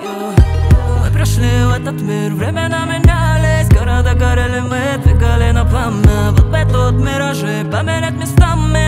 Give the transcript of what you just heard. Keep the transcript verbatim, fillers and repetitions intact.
Мы пришли в этот мир, времена менялись. Города горели, мы двигали на пламя. Вот бы тут миражи поменять местами.